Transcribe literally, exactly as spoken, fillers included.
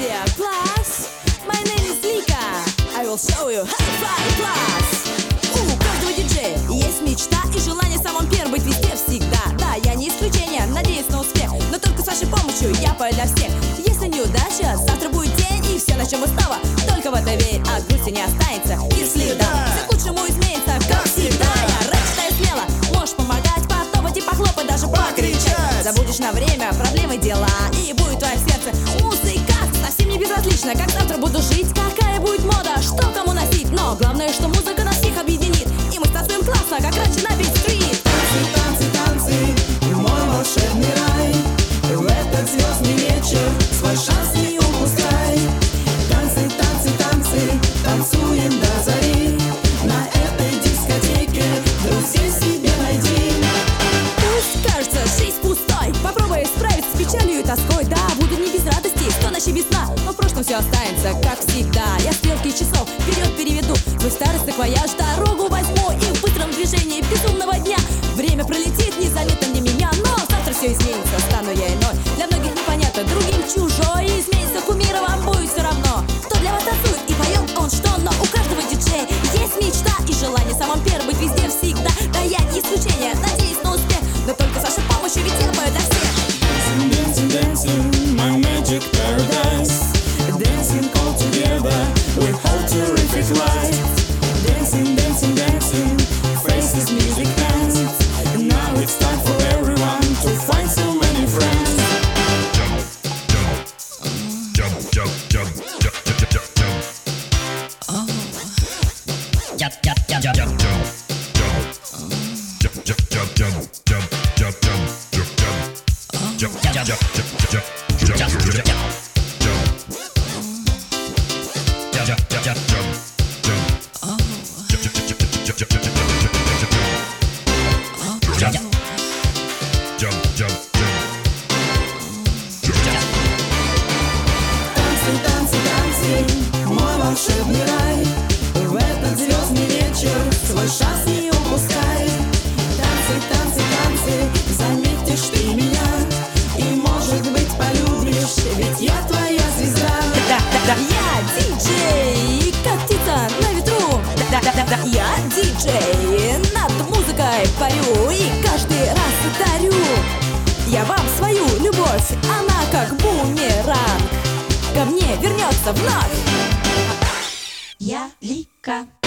dear class, my name is Lika. I will show you how to fly class. У каждого диджея есть мечта и желание самым первым быть везде всегда. Да, я не исключение, надеюсь на успех, но только с вашей помощью я пою для всех. Если неудача, завтра будет день, и все начнем мы снова. Только в это верь, от грусти не останется. Если да, все к лучшему изменится, как всегда. Я рэп читаю смело, можешь помогать, потопать и похлопать, даже покричать. Забудешь на время проблемы, дела, и будет твое сердце музыка совсем не безразлично, как завтра буду жить, какая будет мода, что кому носить. Но главное, что музыка нас всех объединит, и мы станцуем классно, как раньше на бит-стрит. Танцы, танцы, танцы, мой волшебный рай. В этот звездный вечер свой шанс не упускай. Танцы, танцы, танцы, танцуем до зари. На этой дискотеке друзей себе найди. Пусть кажется жизнь пустой, попробуй справиться с печалью и тоской. Да, буду не без радости, сто ночей без сна, но в прошлом все останется, как всегда. Я стрелки часов вперед переведу, свой старый саквояж дорогу возьму, и в быстром движении безумного дня время пролетит незаметно для меня. Но завтра все изменится, стану я иной, для многих непонятно, другим чужой. Изменится кумира, вам будет все равно, кто для вас танцует и поет он что. Но у каждого диджея есть мечта и желание самым первым быть везде всегда. Да, я не исключение, надеюсь на успех, но только с вашей помощью, ведь я пою для всех. Dancing, dancing, my magic paradise. Dancing all together, we hold terrific light. Dancing, dancing, dancing, faces, music, hands. Now it's time for everyone to find so many friends. Jump, jump, jump, jump, jump, jump, jump, jump. Oh. Jump, jump, jump, jump, jump. Jump, jump, jump, jump, jump, jump, jump, jump, jump. Jump, jump, jump, jump, jump, jump, jump, jump, jump. Jump, jump, jump, jump, jump. Oh. Jump, jump, jump, jump, jump, jump, jump, jump, jump, jump. Jump, jump, jump, jump. Танцы, танцы, танцы, мой волшебный рай. В этот звездный вечер свой шанс не упускай. Танцы, танцы, танцы, заметишь ты меня, и, может быть, полюбишь, ведь я твоя звезда. Да, да, да, я диджей, как птица на ветру. Да, да, да, да, я диджей, над музыкой парю и каждый раз дарю я вам свою любовь, она как бумеранг ко мне вернется вновь. Я Лика.